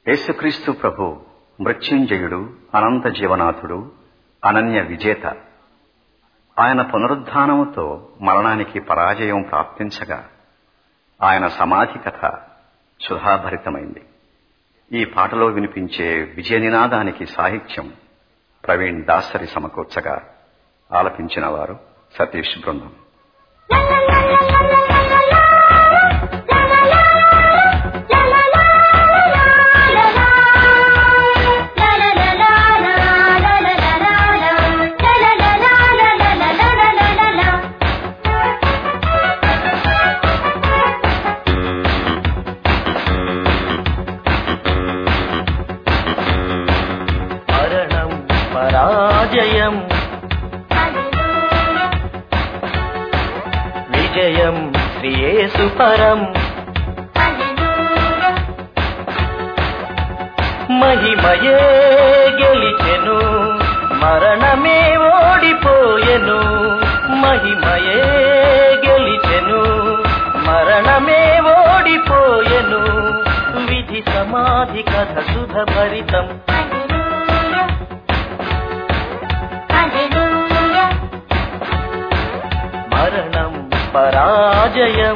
యేసుక్రీస్తు ప్రభు మృత్యుంజయుడు, అనంత జీవనాథుడు, అనన్య విజేత. ఆయన పునరుద్ధానముతో మరణానికి పరాజయం ప్రాప్తించగా ఆయన సమాధి కథ సుధాభరితమైంది. ఈ పాటలో వినిపించే విజయ నినాదానికి సాహిత్యం ప్రవీణ్ దాసరి సమకూర్చగా ఆలపించిన వారు సతీష్ బృందం. పరాజయం విజయం శ్రీయేసు పరం. మహిమయే గెలిచెను, మరణమే ఓడిపోయెను. మహిమయే గెలిచెను, మరణమే ఓడిపోయెను. విధి సమాధి కథ సుధభరితం. మరణం పరాజయం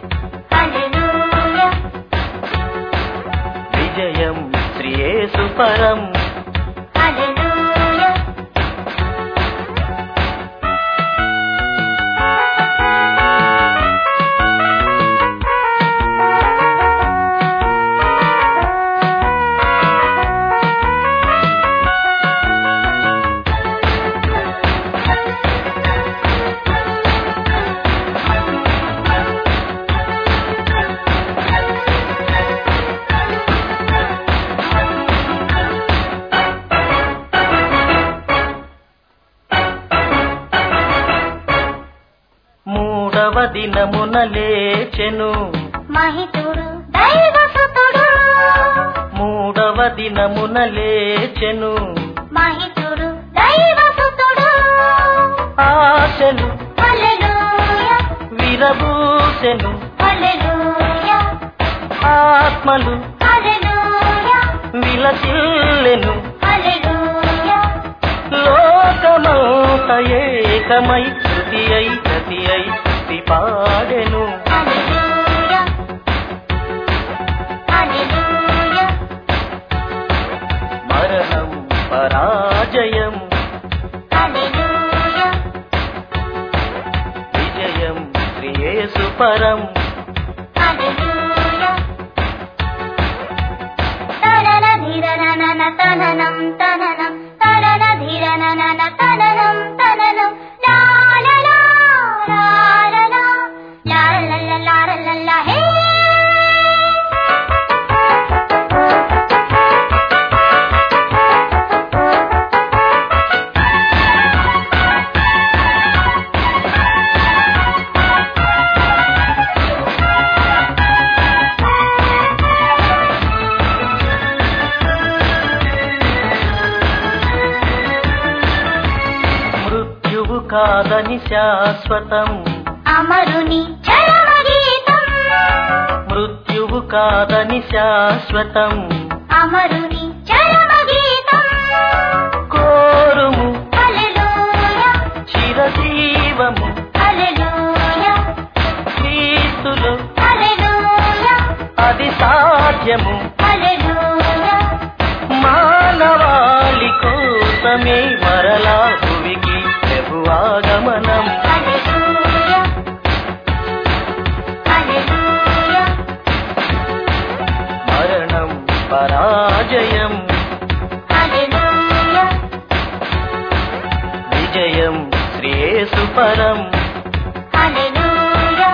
విజయం శ్రీయేసు పరం. దినమున లేచెను మహితుడు దైవసుతుడు. మూడవ దినమున లేచెను మహితుడు దైవసుతుడు. ఆశలు హల్లెలూయా విరబూసెను, హల్లెలూయా ఆత్మలు హల్లెలూయా విలసిల్లెను. హల్లెలూయా లోకమంత ఏకమై శృతి అయి గతి అయి స్తుతి పాడెను. హల్లెలూయా హల్లెలూయా మరణం పరాజయం హల్లెలూయా విజయం శ్రీయేసు పరం. హల్లెలూయా తనన ధీరనన తననం తననం తనన ధీరనన తననం తననం లాలలా లాలలా లాలలా లాలలా హే. మృత్యువు కాదని శాశ్వతం, అమరుని చరమగీతం. మృత్యువు కాదని శాశ్వతం. అమరుని చరమగీతం. కోరుము హల్లెలూయా చిరజీవము హల్లెలూయా క్రీస్తులో, హల్లెలూయా అది సాధ్యము. హల్లెలూయా మానవాళి కోసమే మరలా భువికి ప్రభువాగమనం. హల్లెలూయా హల్లెలూయా మరణం పరాజయం హల్లెలూయా విజయం శ్రీయేసు పరం. హల్లెలూయా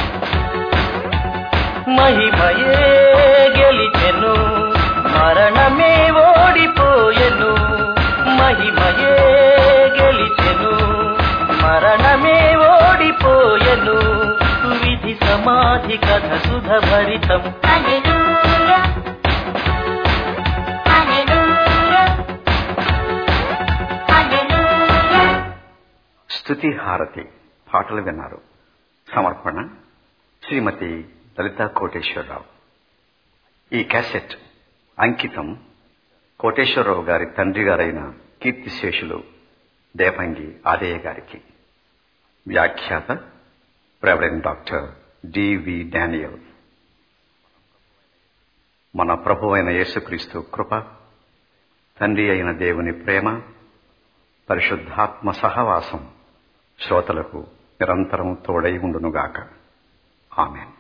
మహిమయే గెలిచెను, మరణమే ఓడిపోయెను. మహిమయే గెలిచెను, మరణమే ఓడిపోయెను. విధి సమాధి కథ సుధభరితం. హల్లెలూయా హల్లెలూయా హల్లెలూయా. స్తుతి హారతి పాటలు విన్నారు. సమర్పణ శ్రీమతి లలితా కోటేశ్వరరావు. ఈ క్యాసెట్ అంకితం కోటేశ్వరరావు గారి తండ్రి గారైన కీర్తిశేషులు దేపంగి ఆదయ్య గారికి. వ్యాఖ్యాత రెవరెండ్ డాక్టర్ డివి డానియల్. మన ప్రభు అయిన యేసుక్రీస్తు కృప, తండ్రి అయిన దేవుని ప్రేమ, పరిశుద్ధాత్మ సహవాసం శ్రోతలకు నిరంతరం తోడై ఉండునుగాక. ఆమేన్.